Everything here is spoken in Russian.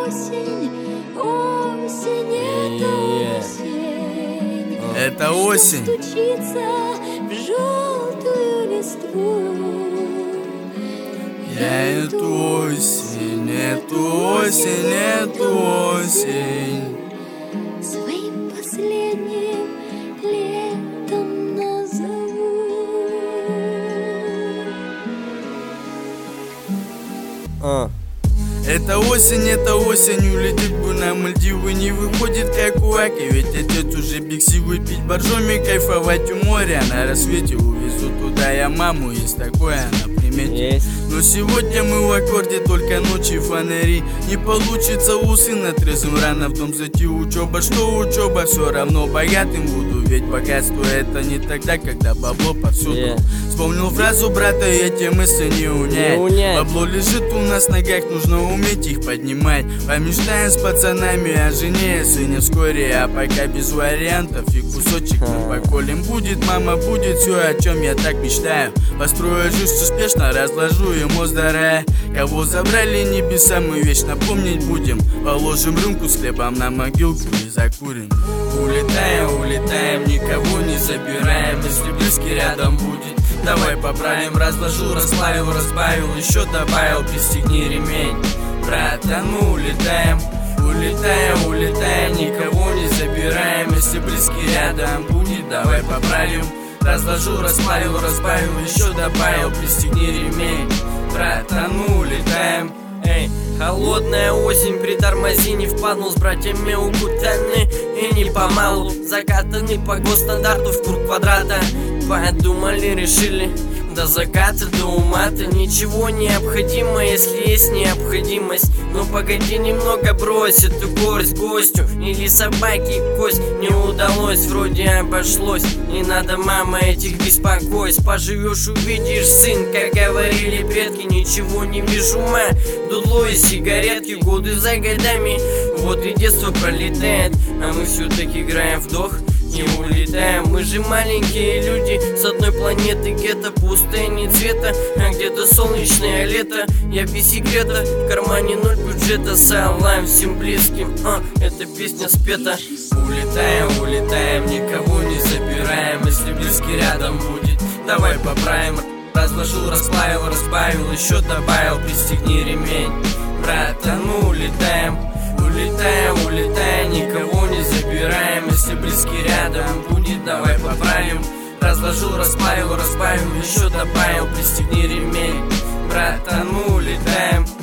осень, осень, это осень. Стучится в желтую листву. Я эту осень, эту осень, эту осень своим последним летом назову. Это осень, улетит бы на Мальдивы. Не выходит как у Аки, ведь отец уже биксирует. Пить боржоми, кайфовать у моря. На рассвете увезу туда я маму. Есть такое на примете. Но сегодня мы в аккорде, только ночи фонари. Не получится у сына трезвым рано в дом зайти. Учеба, что учеба, все равно богатым буду. Ведь богатство это не тогда, когда бабло повсюду. Вспомнил фразу брата, эти мысли не унять. Бабло лежит у нас в ногах, нужно уметь их поднимать. Помечтаем с пацанами о жене, сыне вскоре. А пока без вариантов и кусочек мы поколем. Будет мама, будет все, о чем я так мечтаю. Построю жизнь успешно, разложу ему здоровье. Кого забрали небеса, мы вечно помнить будем. Положим рюмку с хлебом на могилку и закурим. Улетаем, улетаем, никого не забираем. Если близкий рядом будет, давай поправим. Разложу, расплавил, разбавил, еще добавил. Пристегни ремень, братан, мы улетаем. Улетаем, улетаем, никого не забираем. Если близкий рядом будет, давай поправим. Разложу, расплавил, разбавил, еще добавил. Пристегни ремень, братан, мы улетаем. Эй, холодная осень, притормози, не впаднул с братьями укутаны. И не помалу закатаны по госстандарту в круг квадрата. Подумали, решили, до заката, до ума-то ничего необходимо, если есть необходимость. Но погоди немного, брось эту горсть гостю. Или собаке кость не удалось, вроде обошлось. Не надо, мама, этих беспокойств. Поживешь, увидишь, сын, как говорили предки. Ничего не вижу, ма, дудло и сигаретки. Годы за годами, вот и детство пролетает. А мы все-таки играем в вдох и улетаем. Мы же маленькие люди с одной планеты. Где-то пустыни цвета, а где-то солнечное лето. Я без секрета, в кармане 0 бюджета. Салам всем близким, эта песня спета. Улетаем, улетаем, никого не забираем. Если близкий рядом будет, давай поправим. Разложил, расплавил, разбавил, еще добавил. Пристегни ремень, братан, мы улетаем. Улетаем, улетаем, никого не забираем. Если близкий рядом будет, давай поправим. Разложил, расплавил, разбавил, еще добавил. Пристегни ремень, братан, мы улетаем.